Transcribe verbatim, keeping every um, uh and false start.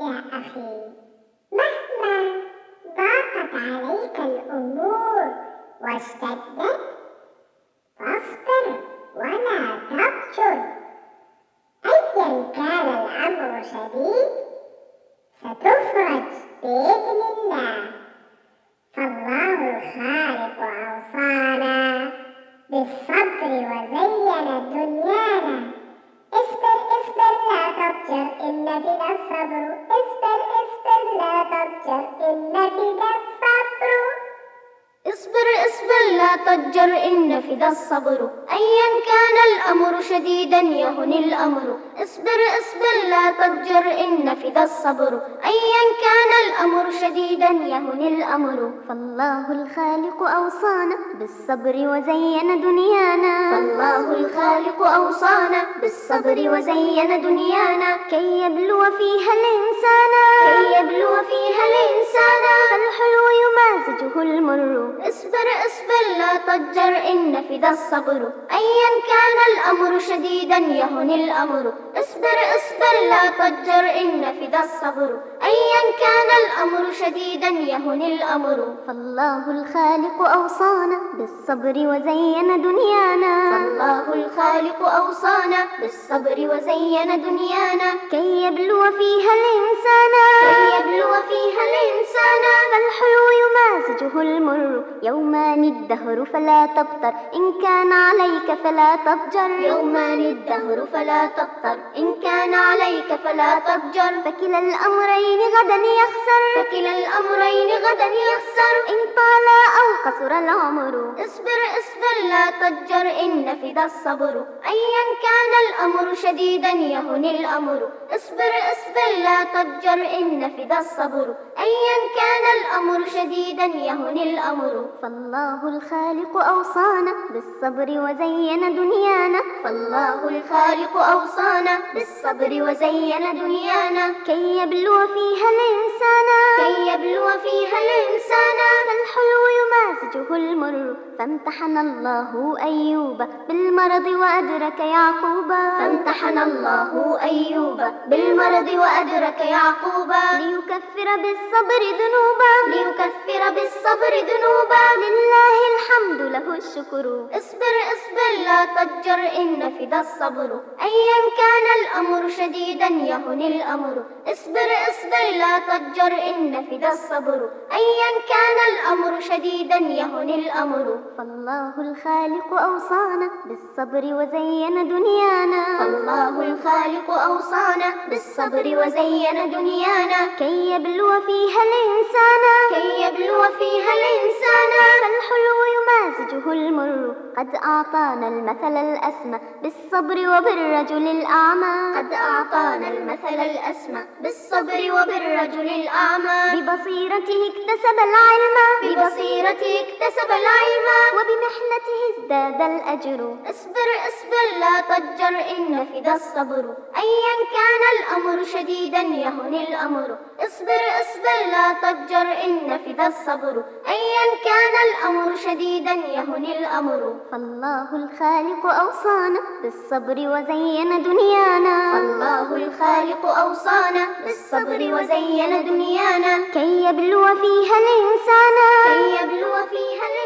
يا أخي، مهما ضاقت عليك الأمور واشتدت فاصبر ولا تضجر. أيا كان الأمر شديد ستفرج بإذن الله، فالله الخالق أوصانا بالصبر وزين دنيانا. اصبر اصبر لا تضجر إن بنا الصبر، اصبر اصبر لا تضجر إن بنا الصبر. اصبر اصبر لا تضجر إن فدا الصبر، أيا كان الأمر شديدا يهن الأمر. اصبر اصبر لا تضجر إن فدا الصبر، أيا كان الأمر شديدا يهن الأمر. فالله الخالق أوصانا بالصبر وزين دنيانا، فالله الخالق أوصانا بالصبر وزين دنيانا، كي يبلو فيها الإنسان كي يبلو فيها الإنسان، فالحلو يمازجه المر. اصبر اصبر لا تضجر إن فدا الصبر، أيا كان الأمر شديدا يهن الأمر. اصبر اصبر لا تضجر إن فدا الصبر، أيا كان الأمر شديدا يهن الأمر. فالله الخالق أوصانا بالصبر وزين دنيانا، فالله الخالق أوصانا بالصبر وزين دنيانا، كي يبلو فيها الإنسان كي يبلو فيها الإنسان، فالحلو يمازجه المر. يومان الدهر فلا تبطر إن كان عليك فلا تضجر، يومان الدهر فلا تبطر إن كان عليك فلا تضجر. فكلا الأمرين غدا يخسر، فكلا الأمرين غدا يخسر إن طال أو قصر العمر. اصبر اصبر لا تضجر إن فدا الصبر، أيا كان الأمر شديدا يهن الأمر. اصبر اصبر لا تضجر إن فدا الصبر، أيا كان الأمر شديدا يهن الأمر. فالله الخالق أوصانا بالصبر وزين دنيانا، فالله الخالق أوصانا بالصبر وزين دنيانا، كي يبلو فيها الإنسان كي يبلو فيها الإنسان، فالحلو يمازجه المر. فامتحن الله أيوب بالمرض وأدرك يعقوبا، فامتحن الله أيوب بالمرض وأدرك يعقوبا، ليكفر بالصبر ذنوبا، ليكفر بالصبر ذنوبا، لله الحمد له الشكر. اصبر اصبر لا تضجر إن فدا الصبر، أيا كان الأمر شديدا يهن الأمر. اصبر اصبر لا تضجر إن فدا الصبر، أيا كان الأمر شديدا يهن الأمر. فالله الخالق أوصانا بالصبر وزين دنيانا، فالله الخالق أوصانا بالصبر وزين دنيانا، كي يبلو فيها الإنسان كي يبلو فيها الإنسان، فالحلو يمازجه المر. قد أعطانا المثل الأسمى بالصبر وبالرجل الأعمى، قد أعطانا المثل الأسمى بالصبر وبالرجل الأعمى، ببصيرته اكتسب العلم، ببصيرته اكتسب العلم، وبمحنته ازداد الأجر. اصبر اصبر لا تضجر إن فدا الصبر، أيا كان الأمر شديدا يهن الأمر. اصبر اصبر لا تضجر إن فدا الصبر، أيا كان الأمر شديدا يهن الأمر. فالله الخالق أوصانا بالصبر وزين دنيانا، فالله الخالق أوصانا بالصبر وزين دنيانا، كي يبلو فيها الإنسان كي يبلو فيها الإنسان.